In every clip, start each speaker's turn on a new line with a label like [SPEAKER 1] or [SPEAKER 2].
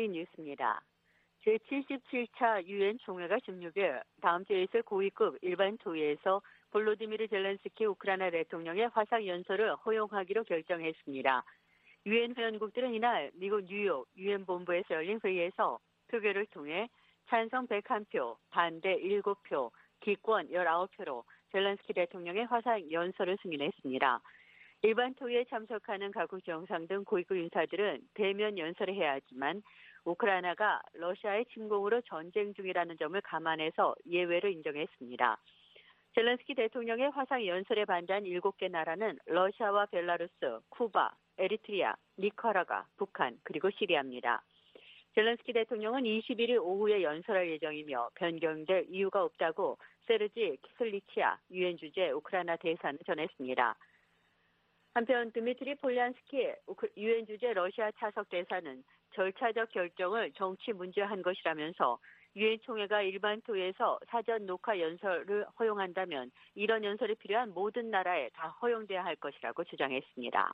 [SPEAKER 1] BOE 뉴스입니다. 제77차 유엔 총회가 16일 다음 주에 있을 고위급 일반 토의에서 볼로디미르 젤렌스키 우크라이나 대통령의 화상 연설을 허용하기로 결정했습니다. 유엔 회원국들은 이날 미국 뉴욕 유엔 본부에서 열린 회의에서 표결을 통해 찬성 101표, 반대 7표, 기권 19표로 젤렌스키 대통령의 화상 연설을 승인했습니다. 일반 토의에 참석하는 각국 정상 등 고위급 인사들은 대면 연설을 해야 하지만 우크라이나가 러시아의 침공으로 전쟁 중이라는 점을 감안해서 예외를 인정했습니다. 젤렌스키 대통령의 화상 연설에 반대한 7개 나라는 러시아와 벨라루스, 쿠바, 에리트리아, 니카라과, 북한, 그리고 시리아입니다. 젤렌스키 대통령은 21일 오후에 연설할 예정이며 변경될 이유가 없다고 세르지 키슬리치아 유엔 주재 우크라이나 대사는 전했습니다. 한편 드미트리 폴리안스키 유엔 주재 러시아 차석 대사는 절차적 결정을 정치 문제한 것이라면서 유엔 총회가 일반 토의에서 사전 녹화 연설을 허용한다면 이런 연설이 필요한 모든 나라에 다 허용돼야 할 것이라고 주장했습니다.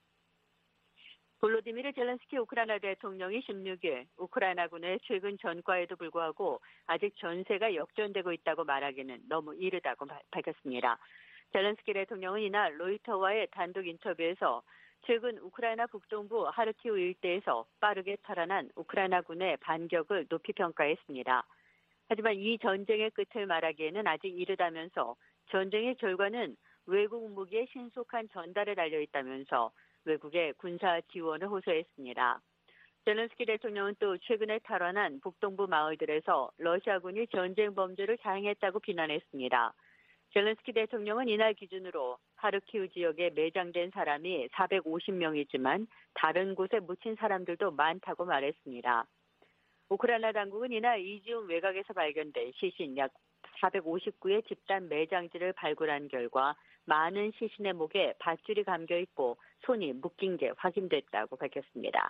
[SPEAKER 1] 볼로디미르 젤렌스키 우크라이나 대통령이 16일 우크라이나군의 최근 전과에도 불구하고 아직 전세가 역전되고 있다고 말하기는 너무 이르다고 밝혔습니다. 젤렌스키 대통령은 이날 로이터와의 단독 인터뷰에서 최근 우크라이나 북동부 하르키우 일대에서 빠르게 탈환한 우크라이나군의 반격을 높이 평가했습니다. 하지만 이 전쟁의 끝을 말하기에는 아직 이르다면서 전쟁의 결과는 외국 무기의 신속한 전달에 달려있다면서 외국의 군사 지원을 호소했습니다. 젤렌스키 대통령은 또 최근에 탈환한 북동부 마을들에서 러시아군이 전쟁 범죄를 자행했다고 비난했습니다. 젤렌스키 대통령은 이날 기준으로 하르키우 지역에 매장된 사람이 450명이지만 다른 곳에 묻힌 사람들도 많다고 말했습니다. 우크라이나 당국은 이날 이지움 외곽에서 발견된 시신 약 459의 집단 매장지를 발굴한 결과 많은 시신의 목에 밧줄이 감겨 있고 손이 묶인 게 확인됐다고 밝혔습니다.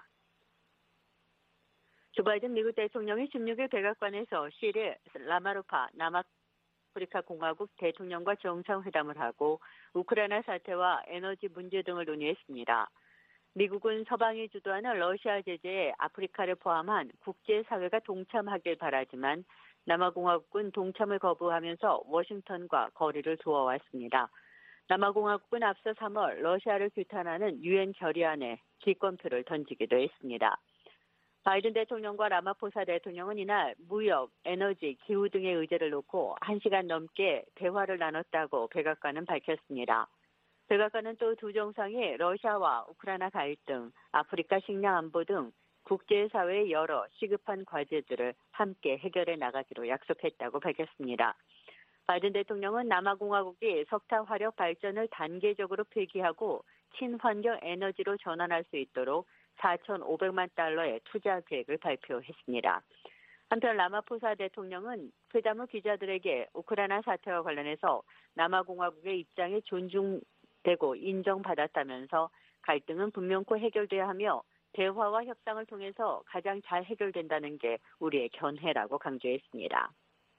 [SPEAKER 1] 조 바이든 미국 대통령이 16일 백악관에서 시릴 라마로파 남아프리카 공화국 대통령과 정상회담을 하고 우크라이나 사태와 에너지 문제 등을 논의했습니다. 미국은 서방이 주도하는 러시아 제재에 아프리카를 포함한 국제사회가 동참하길 바라지만 남아공화국은 동참을 거부하면서 워싱턴과 거리를 두어왔습니다. 남아공화국은 앞서 3월 러시아를 규탄하는 유엔 결의안에 기권표를 던지기도 했습니다. 바이든 대통령과 라마포사 대통령은 이날 무역, 에너지, 기후 등의 의제를 놓고 1시간 넘게 대화를 나눴다고 백악관은 밝혔습니다. 백악관은 또 두 정상이 러시아와 우크라이나 갈등, 아프리카 식량 안보 등 국제사회의 여러 시급한 과제들을 함께 해결해 나가기로 약속했다고 밝혔습니다. 바이든 대통령은 남아공화국이 석탄 화력 발전을 단계적으로 폐기하고 친환경 에너지로 전환할 수 있도록 4,500만 달러의 투자 계획을 발표했습니다. 한편 라마포사 대통령은 회담 후 기자들에게 우크라이나 사태와 관련해서 남아공화국의 입장이 존중되고 인정받았다면서 갈등은 분명코 해결돼야 하며 대화와 협상을 통해서 가장 잘 해결된다는 게 우리의 견해라고 강조했습니다.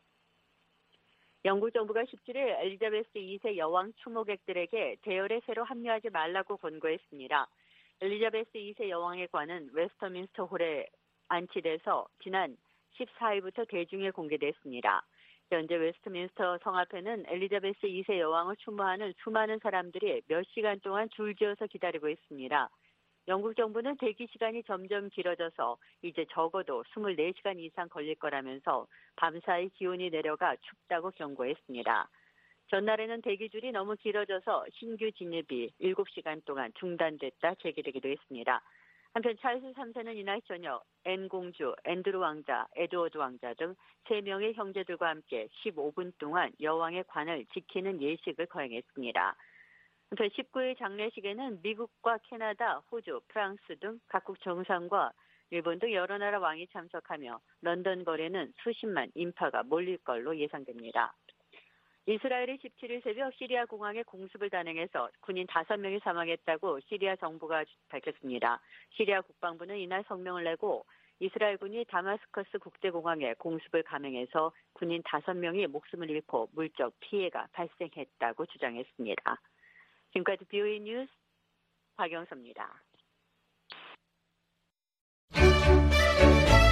[SPEAKER 1] 영국 정부가 17일 엘리자베스 2세 여왕 추모객들에게 대열에 새로 합류하지 말라고 권고했습니다. 엘리자베스 2세 여왕의 관은 웨스터민스터 홀에 안치돼서 지난 14일부터 대중에 공개됐습니다. 현재 웨스트민스터 성 앞에는 엘리자베스 2세 여왕을 추모하는 수많은 사람들이 몇 시간 동안 줄지어서 기다리고 있습니다. 영국 정부는 대기 시간이 점점 길어져서 이제 적어도 24시간 이상 걸릴 거라면서 밤사이 기온이 내려가 춥다고 경고했습니다. 전날에는 대기줄이 너무 길어져서 신규 진입이 7시간 동안 중단됐다 제기되기도 했습니다. 한편 찰스 3세는 이날 저녁 앤 공주, 앤드루 왕자, 에드워드 왕자 등 3명의 형제들과 함께 15분 동안 여왕의 관을 지키는 예식을 거행했습니다. 한편 19일 장례식에는 미국과 캐나다, 호주, 프랑스 등 각국 정상과 일본 등 여러 나라 왕이 참석하며 런던 거리에는 수십만 인파가 몰릴 걸로 예상됩니다. 이스라엘이 17일 새벽 시리아 공항에 공습을 단행해서 군인 5명이 사망했다고 시리아 정부가 밝혔습니다. 시리아 국방부는 이날 성명을 내고 이스라엘군이 다마스커스 국제공항에 공습을 감행해서 군인 5명이 목숨을 잃고 물적 피해가 발생했다고 주장했습니다. 지금까지 BOE 뉴스 박영서입니다.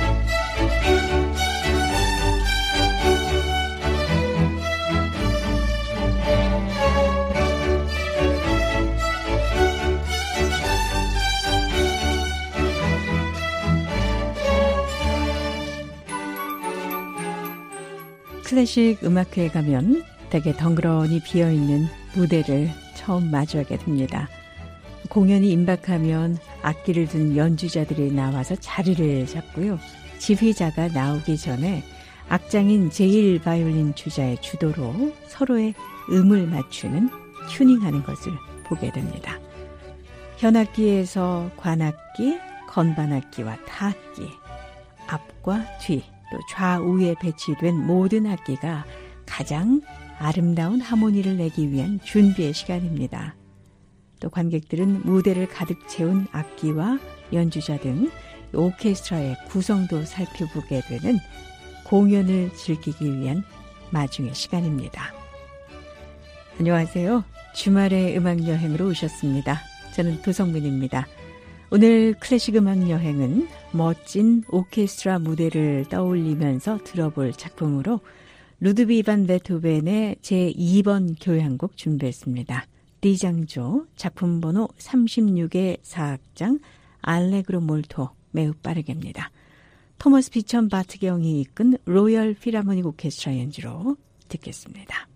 [SPEAKER 2] 클래식 음악회에 가면 되게 덩그러니 비어있는 무대를 처음 마주하게 됩니다. 공연이 임박하면 악기를 든 연주자들이 나와서 자리를 잡고요. 지휘자가 나오기 전에 악장인 제1바이올린 주자의 주도로 서로의 음을 맞추는 튜닝하는 것을 보게 됩니다. 현악기에서 관악기, 건반악기와 타악기, 앞과 뒤, 또 좌우에 배치된 모든 악기가 가장 아름다운 하모니를 내기 위한 준비의 시간입니다. 또 관객들은 무대를 가득 채운 악기와 연주자 등 오케스트라의 구성도 살펴보게 되는 공연을 즐기기 위한 마중의 시간입니다. 안녕하세요. 주말의 음악여행으로 오셨습니다. 저는 도성민입니다. 오늘 클래식 음악여행은 멋진 오케스트라 무대를 떠올리면서 들어볼 작품으로 루드비히 반 베토벤의 제2번 교향곡 준비했습니다. 리장조 작품 번호 36의 4악장 알레그로 몰토 매우 빠르게입니다. 토머스 비천 바트경이 이끈 로열 필하모닉 오케스트라 연주로 듣겠습니다.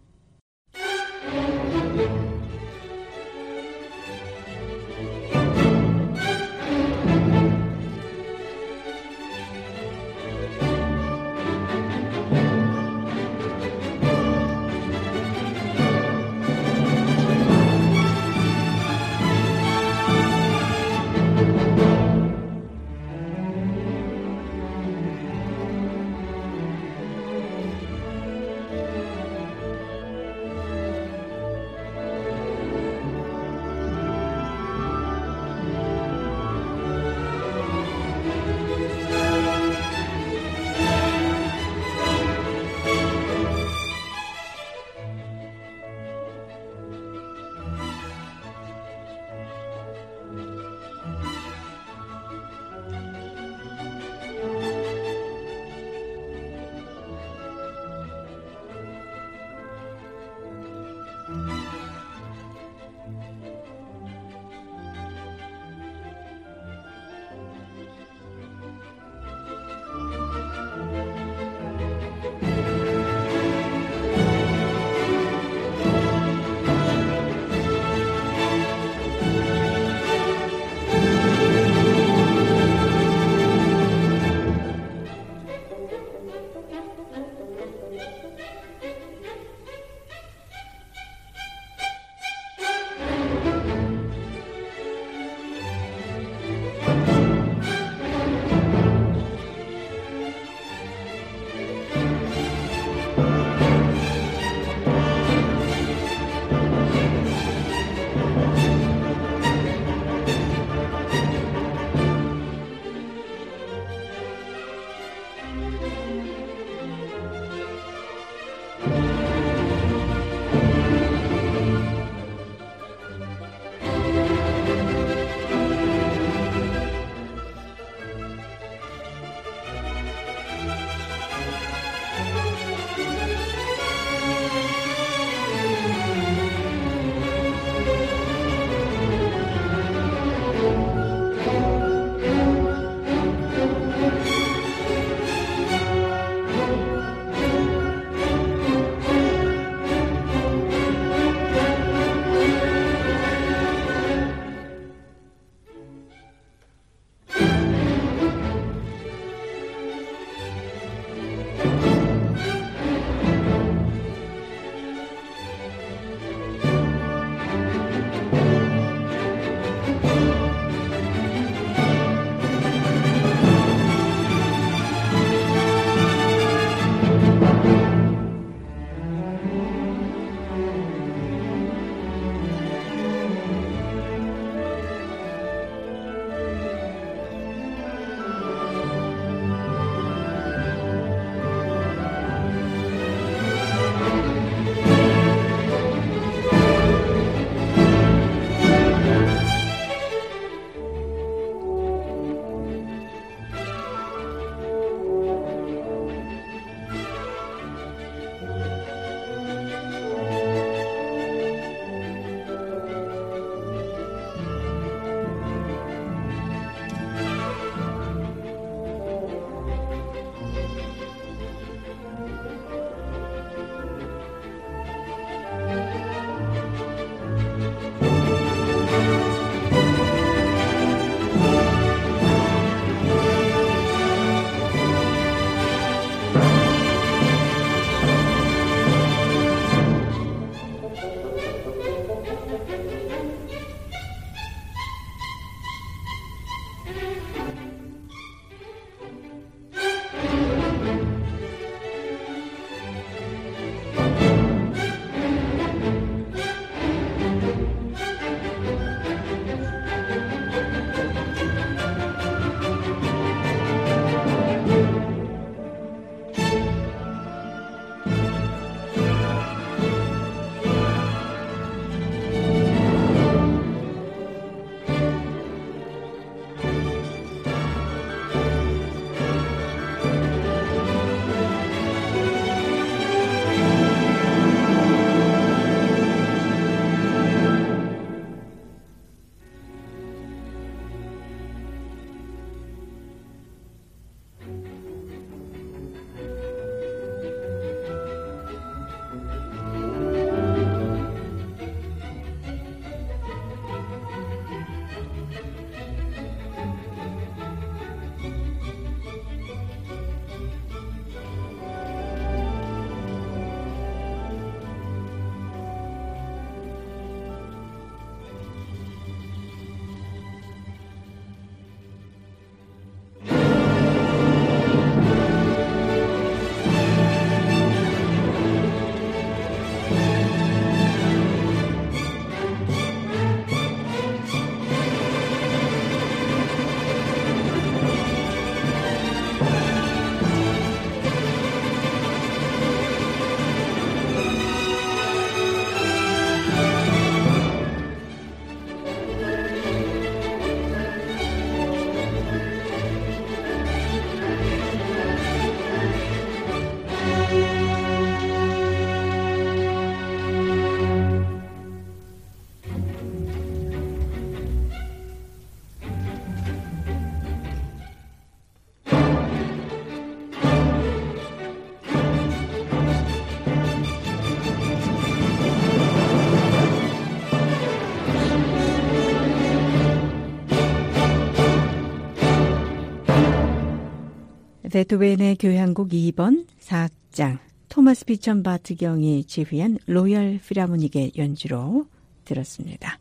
[SPEAKER 2] 베토벤의 교향곡 2번 4악장 토마스 비천 바트경이 지휘한 로열 필하모닉의 연주로 들었습니다.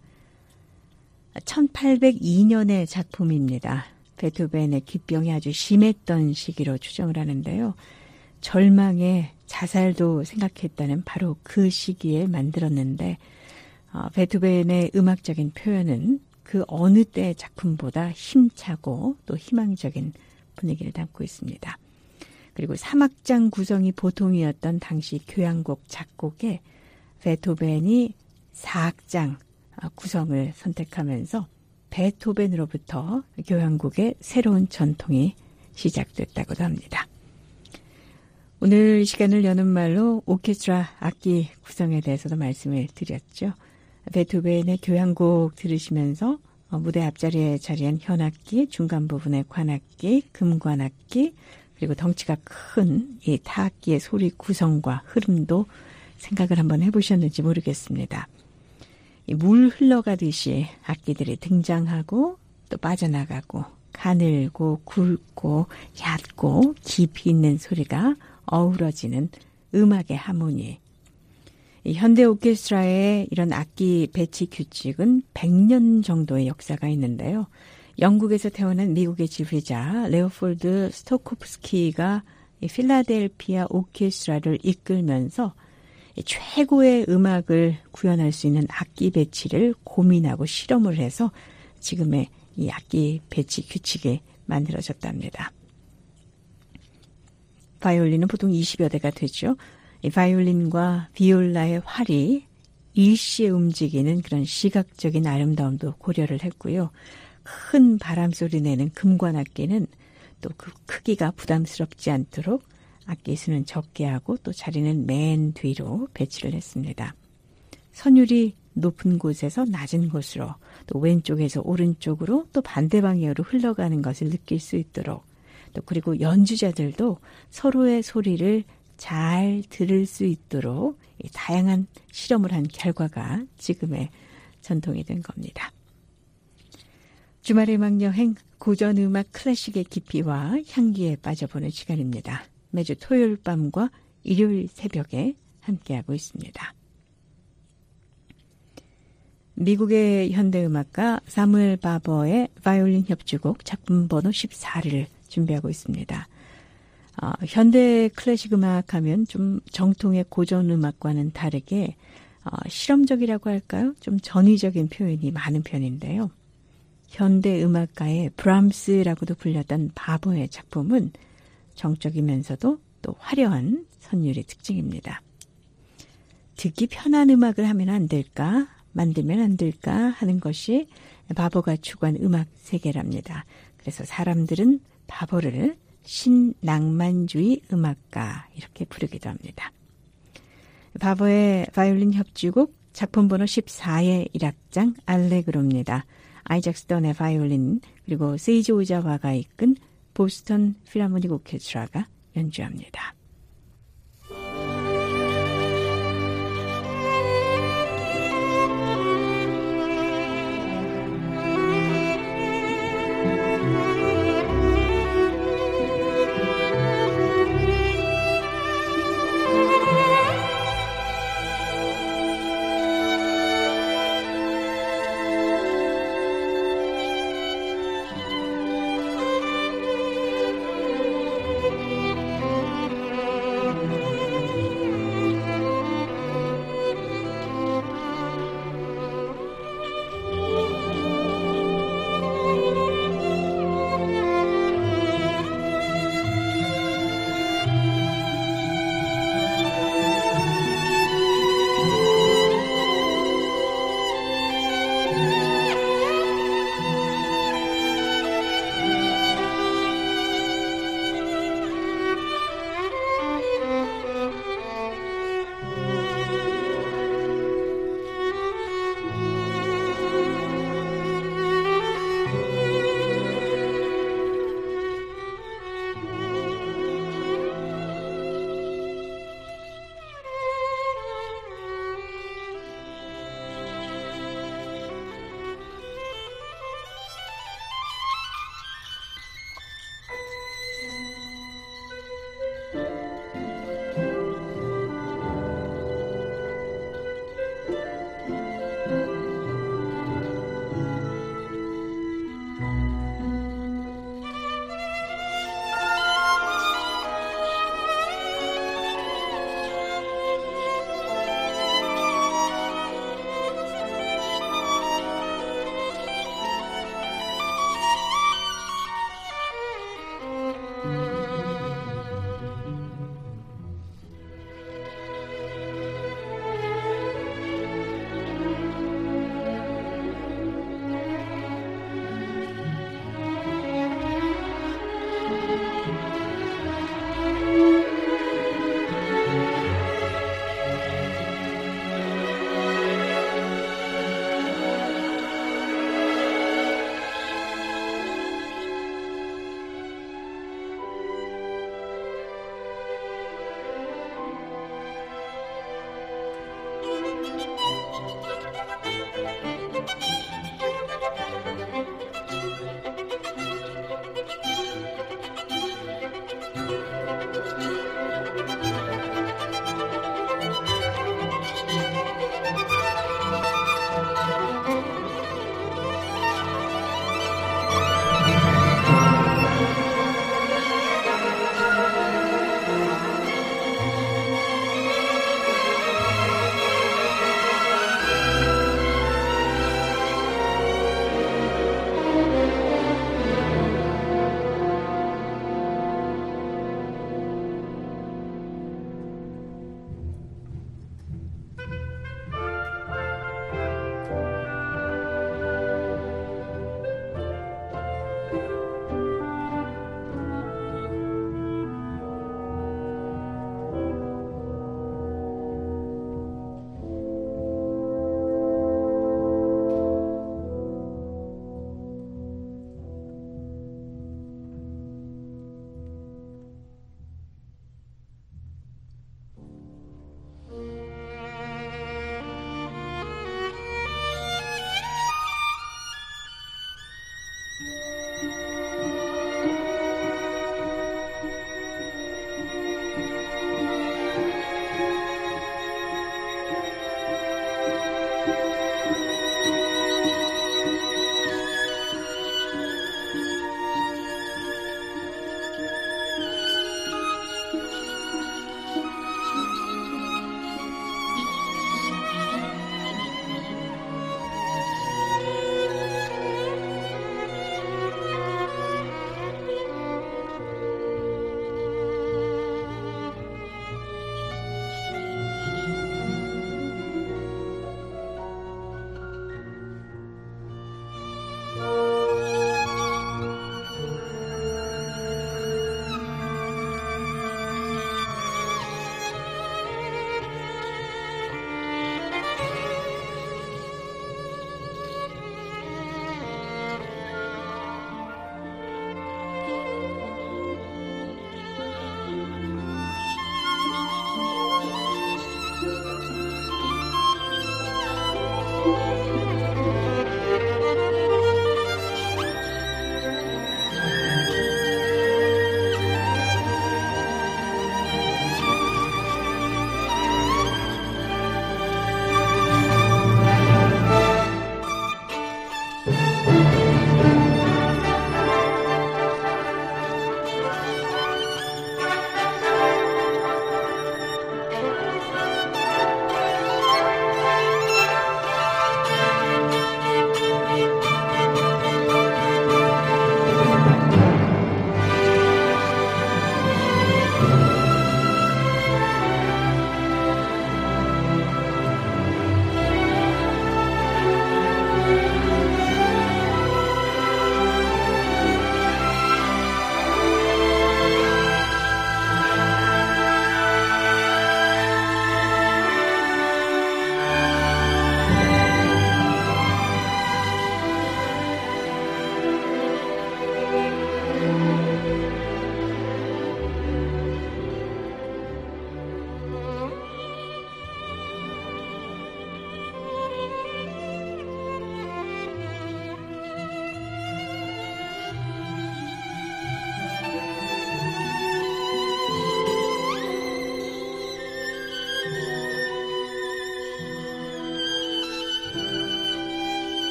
[SPEAKER 2] 1802년의 작품입니다. 베토벤의 기병이 아주 심했던 시기로 추정을 하는데요. 절망에 자살도 생각했다는 바로 그 시기에 만들었는데 베토벤의 음악적인 표현은 그 어느 때의 작품보다 힘차고 또 희망적인 분위기를 담고 있습니다. 그리고 3악장 구성이 보통이었던 당시 교향곡 작곡에 베토벤이 4악장 구성을 선택하면서 베토벤으로부터 교향곡의 새로운 전통이 시작됐다고도 합니다. 오늘 시간을 여는 말로 오케스트라 악기 구성에 대해서도 말씀을 드렸죠. 베토벤의 교향곡 들으시면서 무대 앞자리에 자리한 현악기, 중간 부분의 관악기, 금관악기, 그리고 덩치가 큰 이 타악기의 소리 구성과 흐름도 생각을 한번 해보셨는지 모르겠습니다. 물 흘러가듯이 악기들이 등장하고 또 빠져나가고 가늘고 굵고 얕고 깊이 있는 소리가 어우러지는 음악의 하모니. 이 현대 오케스트라의 이런 악기 배치 규칙은 100년 정도의 역사가 있는데요. 영국에서 태어난 미국의 지휘자 레오폴드 스토코프스키가 필라델피아 오케스트라를 이끌면서 최고의 음악을 구현할 수 있는 악기 배치를 고민하고 실험을 해서 지금의 이 악기 배치 규칙이 만들어졌답니다. 바이올린은 보통 20여 대가 되죠. 이 바이올린과 비올라의 활이 일시에 움직이는 그런 시각적인 아름다움도 고려를 했고요. 큰 바람소리 내는 금관악기는 또 그 크기가 부담스럽지 않도록 악기 수는 적게 하고 또 자리는 맨 뒤로 배치를 했습니다. 선율이 높은 곳에서 낮은 곳으로 또 왼쪽에서 오른쪽으로 또 반대 방향으로 흘러가는 것을 느낄 수 있도록 또 그리고 연주자들도 서로의 소리를 잘 들을 수 있도록 다양한 실험을 한 결과가 지금의 전통이 된 겁니다. 주말의 음악여행 고전음악 클래식의 깊이와 향기에 빠져보는 시간입니다. 매주 토요일 밤과 일요일 새벽에 함께하고 있습니다. 미국의 현대음악가 사무엘 바버의 바이올린 협주곡 작품 번호 14를 준비하고 있습니다. 현대 클래식 음악 하면 좀 정통의 고전 음악과는 다르게 실험적이라고 할까요? 좀 전위적인 표현이 많은 편인데요. 현대 음악가의 브람스라고도 불렸던 바버의 작품은 정적이면서도 또 화려한 선율이 특징입니다. 듣기 편한 음악을 하면 안 될까? 만들면 안 될까? 하는 것이 바버가 추구한 음악 세계랍니다. 그래서 사람들은 바버를 신낭만주의 음악가 이렇게 부르기도 합니다. 바버의 바이올린 협주곡 작품 번호 14의 1악장 알레그로입니다. 아이작 스턴의 바이올린 그리고 세이지 오자와가 이끈 보스턴 필하모닉 오케스트라가 연주합니다.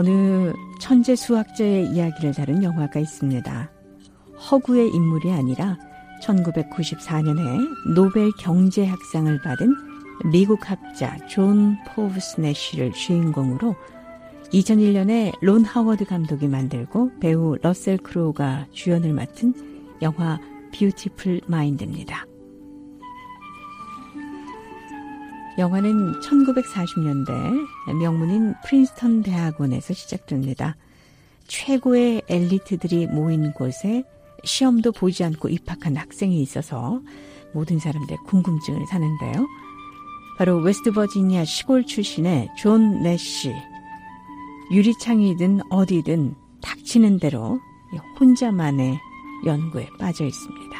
[SPEAKER 2] 어느 천재 수학자의 이야기를 다룬 영화가 있습니다. 허구의 인물이 아니라 1994년에 노벨 경제학상을 받은 미국 학자 존 포브스 내쉬를 주인공으로 2001년에 론 하워드 감독이 만들고 배우 러셀 크로우가 주연을 맡은 영화 뷰티풀 마인드입니다. 영화는 1940년대 명문인 프린스턴 대학원에서 시작됩니다. 최고의 엘리트들이 모인 곳에 시험도 보지 않고 입학한 학생이 있어서 모든 사람들의 궁금증을 사는데요. 바로 웨스트버지니아 시골 출신의 존 내쉬. 유리창이든 어디든 닥치는 대로 혼자만의 연구에 빠져 있습니다.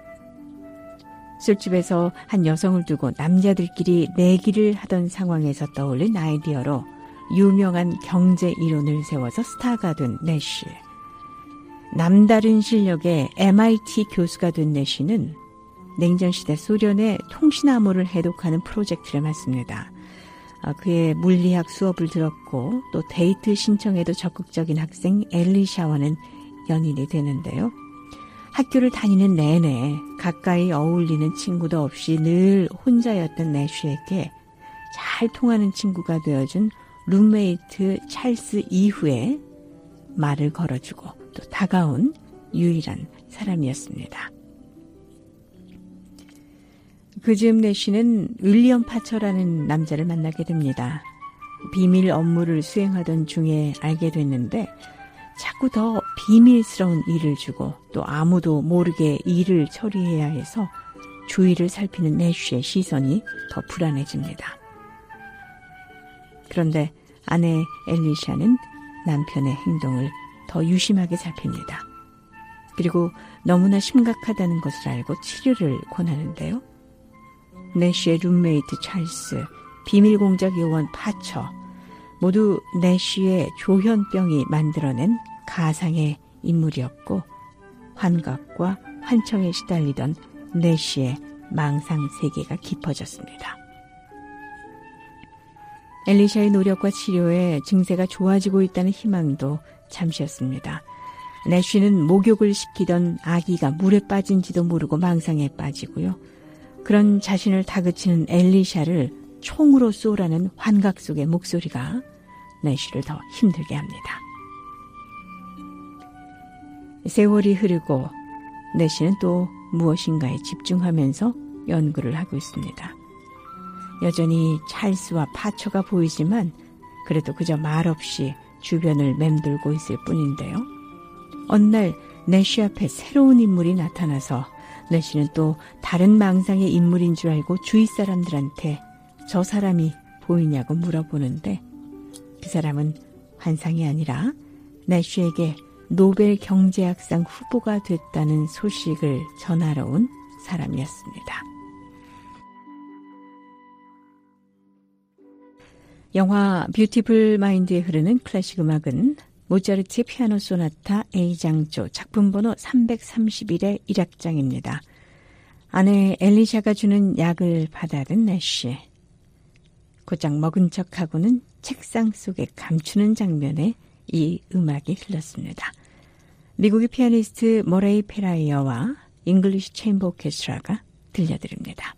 [SPEAKER 2] 술집에서 한 여성을 두고 남자들끼리 내기를 하던 상황에서 떠올린 아이디어로 유명한 경제 이론을 세워서 스타가 된 내쉬. 남다른 실력의 MIT 교수가 된 내쉬는 냉전시대 소련의 통신암호를 해독하는 프로젝트를 맡습니다. 그의 물리학 수업을 들었고 또 데이트 신청에도 적극적인 학생 엘리샤와는 연인이 되는데요. 학교를 다니는 내내 가까이 어울리는 친구도 없이 늘 혼자였던 내쉬에게 잘 통하는 친구가 되어준 룸메이트 찰스 이후에 말을 걸어주고 또 다가온 유일한 사람이었습니다. 그 즈음 내쉬는 윌리엄 파처라는 남자를 만나게 됩니다. 비밀 업무를 수행하던 중에 알게 됐는데 자꾸 더 비밀스러운 일을 주고 또 아무도 모르게 일을 처리해야 해서 주위를 살피는 내쉬의 시선이 더 불안해집니다. 그런데 아내 엘리샤는 남편의 행동을 더 유심하게 살핍니다. 그리고 너무나 심각하다는 것을 알고 치료를 권하는데요. 내쉬의 룸메이트 찰스, 비밀공작 요원 파처, 모두 내쉬의 조현병이 만들어낸 가상의 인물이었고 환각과 환청에 시달리던 내쉬의 망상 세계가 깊어졌습니다. 엘리샤의 노력과 치료에 증세가 좋아지고 있다는 희망도 잠시였습니다. 내쉬는 목욕을 시키던 아기가 물에 빠진지도 모르고 망상에 빠지고요. 그런 자신을 다그치는 엘리샤를 총으로 쏘라는 환각 속의 목소리가 내쉬를 더 힘들게 합니다. 세월이 흐르고 내쉬는 또 무엇인가에 집중하면서 연구를 하고 있습니다. 여전히 찰스와 파처가 보이지만 그래도 그저 말없이 주변을 맴돌고 있을 뿐인데요. 어느 날 내쉬 앞에 새로운 인물이 나타나서 내쉬는 또 다른 망상의 인물인 줄 알고 주위 사람들한테 저 사람이 보이냐고 물어보는데 그 사람은 환상이 아니라 내쉬에게 노벨 경제학상 후보가 됐다는 소식을 전하러 온 사람이었습니다. 영화 뷰티풀 마인드에 흐르는 클래식 음악은 모차르트의 피아노 소나타 A장조 작품 번호 331의 1악장입니다. 아내 엘리샤가 주는 약을 받아든 내쉬. 곧장 먹은 척하고는 책상 속에 감추는 장면에 이 음악이 흘렀습니다. 미국의 피아니스트 모레이 페라이어와 잉글리시 체인버 오케스트라가 들려드립니다.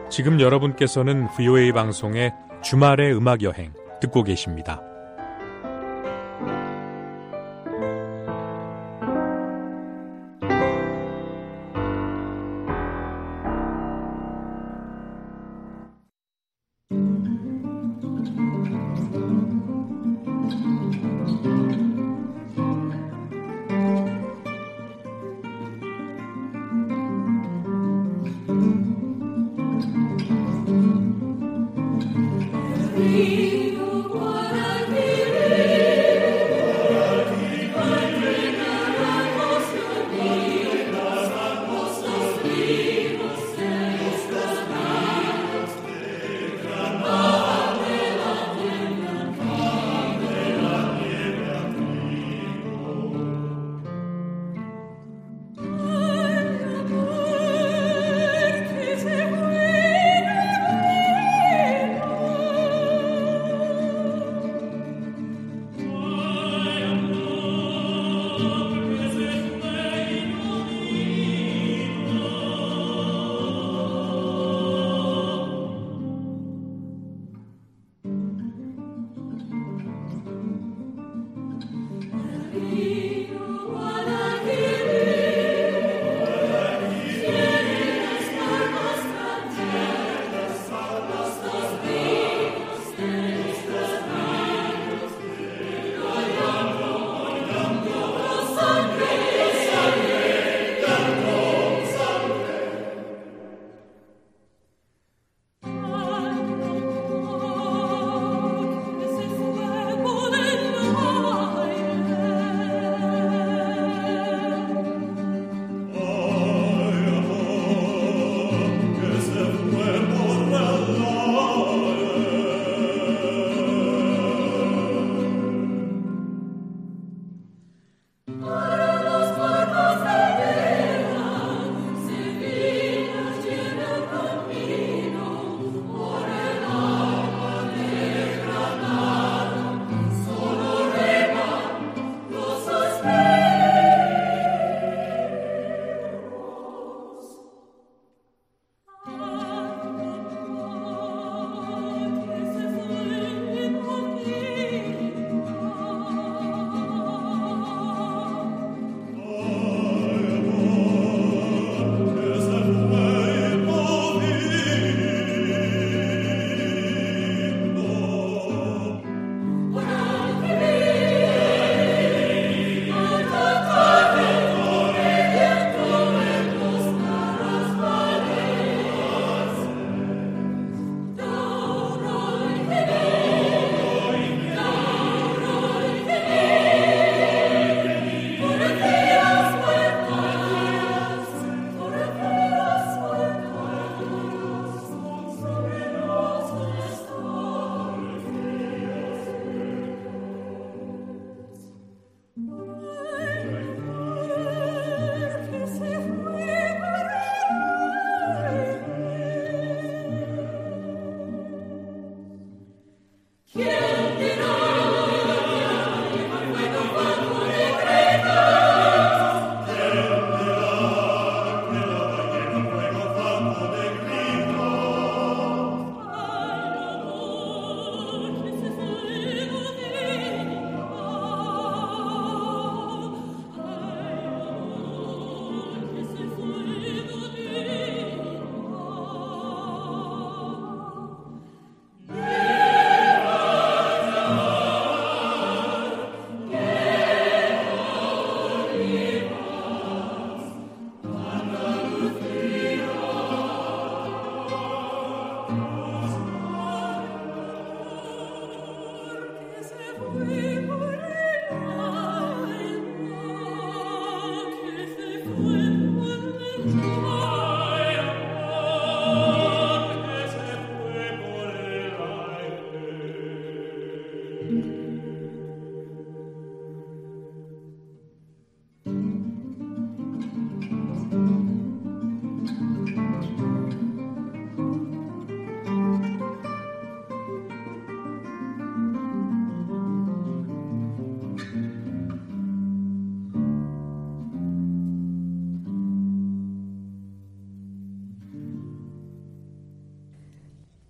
[SPEAKER 3] 지금 여러분께서는 VOA 방송의 주말의 음악여행 듣고 계십니다.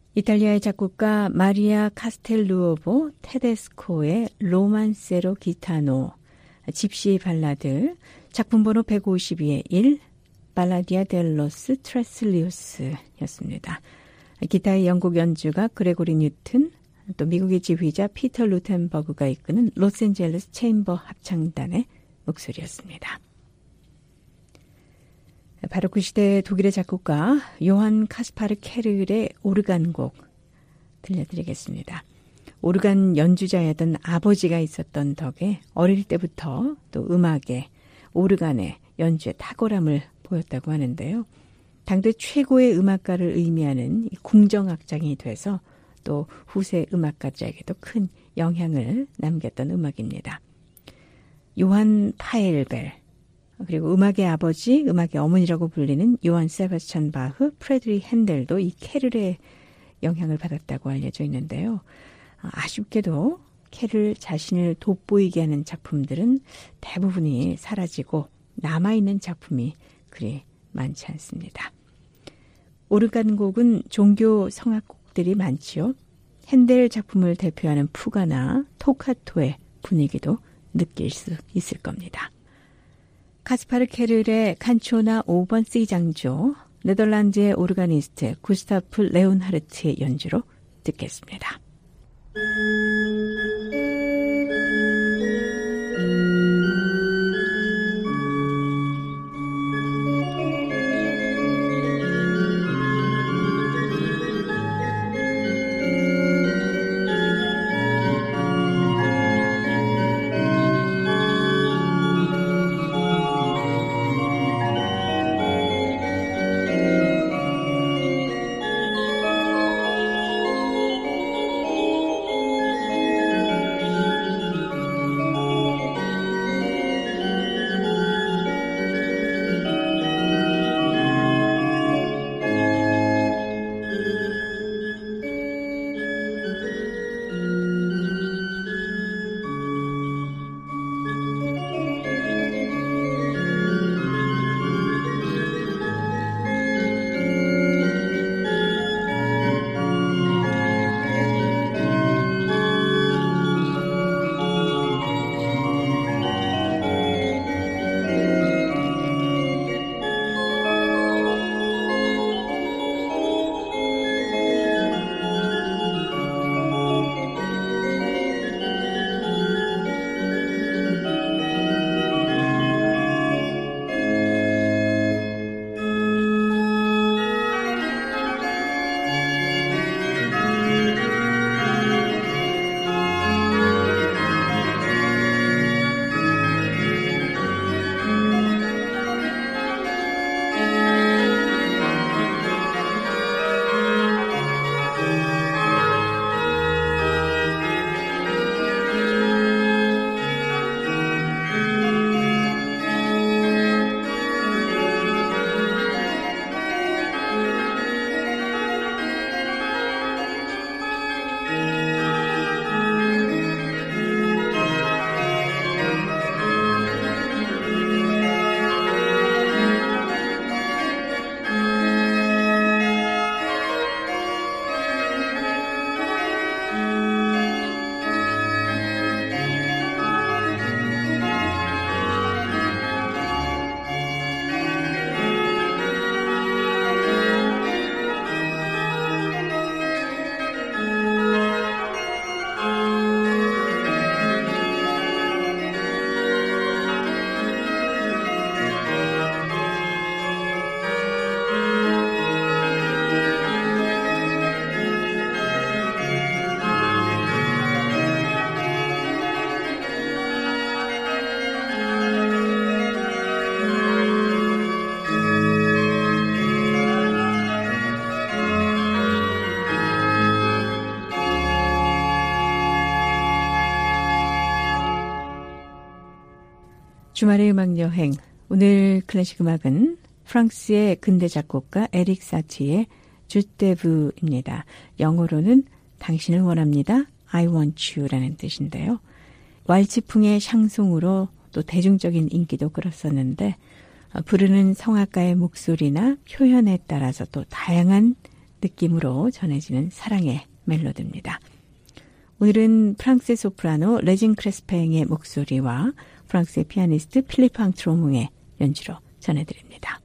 [SPEAKER 2] 이탈리아의 작곡가 마리아 카스텔루오보 테데스코의 로만세로 기타노, 집시 발라드, 작품 번호 152의 1, 발라디아 델로스 트레슬리우스였습니다. 기타의 영국 연주가 그레고리 뉴튼, 또 미국의 지휘자 피터 루텐버그가 이끄는 로스앤젤레스 체인버 합창단의 목소리였습니다. 바로 그 시대 독일의 작곡가 요한 카스파르 케를의 오르간곡 들려드리겠습니다. 오르간 연주자였던 아버지가 있었던 덕에 어릴 때부터 또 음악에, 오르간의 연주에 탁월함을 보였다고 하는데요. 당대 최고의 음악가를 의미하는 궁정악장이 돼서 또 후세 음악가들에게도 큰 영향을 남겼던 음악입니다. 요한 파엘벨, 그리고 음악의 아버지, 음악의 어머니라고 불리는 요한 세바스찬 바흐, 프레드리 핸델도 이 케를의 영향을 받았다고 알려져 있는데요. 아쉽게도 케를 자신을 돋보이게 하는 작품들은 대부분이 사라지고 남아있는 작품이 그리 많지 않습니다. 오르간곡은 종교 성악곡들이 많지요. 핸델 작품을 대표하는 푸가나 토카토의 분위기도 느낄 수 있을 겁니다. 카스파르 케를의 칸초나 5번 C장조, 네덜란드의 오르가니스트 구스타프 레온하르트의 연주로 듣겠습니다. 주말의 음악여행, 오늘 클래식 음악은 프랑스의 근대 작곡가 에릭 사티의 주테브입니다. 영어로는 당신을 원합니다. I want you라는 뜻인데요. 왈츠풍의 샹송으로 또 대중적인 인기도 끌었었는데 부르는 성악가의 목소리나 표현에 따라서 또 다양한 느낌으로 전해지는 사랑의 멜로디입니다. 오늘은 프랑스의 소프라노 레진 크레스팽의 목소리와 프랑스의 피아니스트 필립 앙트로몽의 연주로 전해드립니다.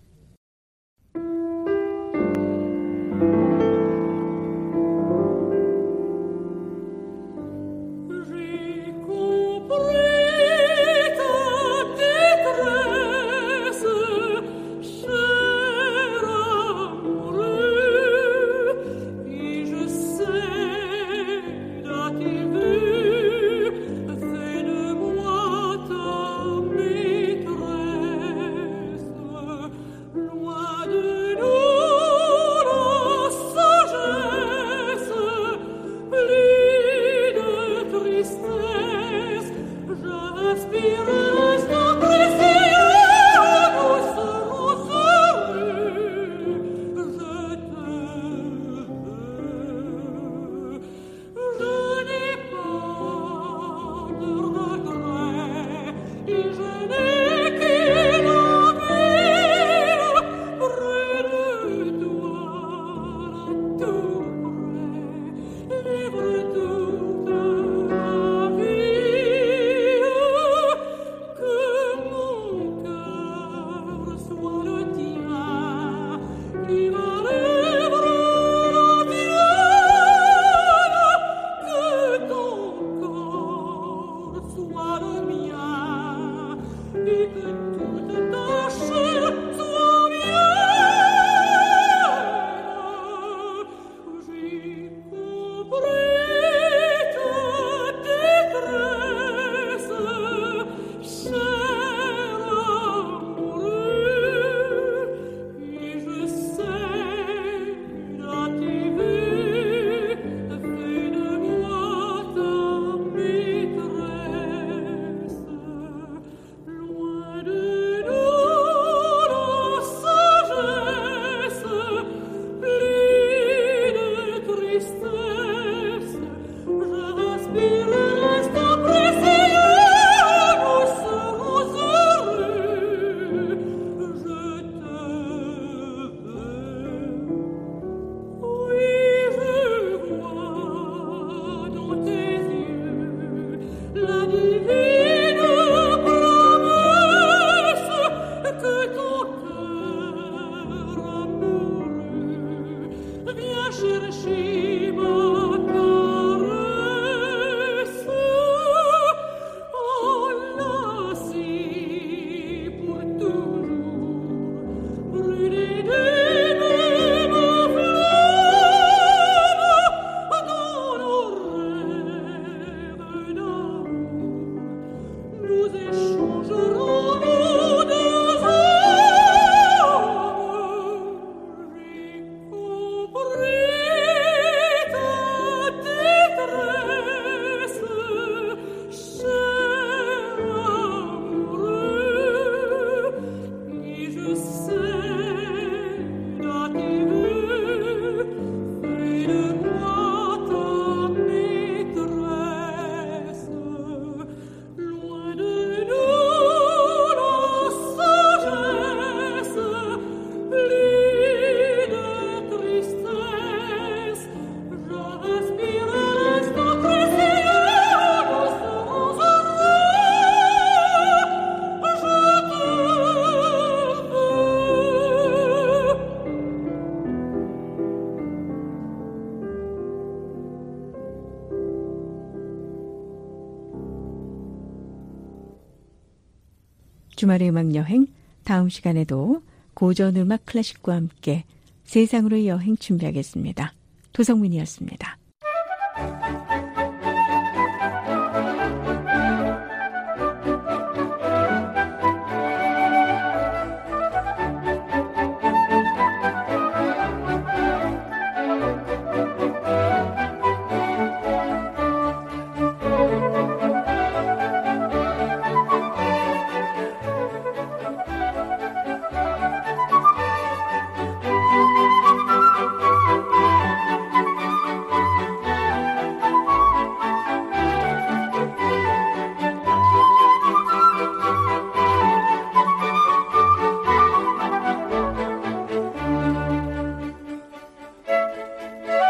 [SPEAKER 2] 주말의 음악여행, 다음 시간에도 고전음악 클래식과 함께 세상으로의 여행 준비하겠습니다. 도성민이었습니다.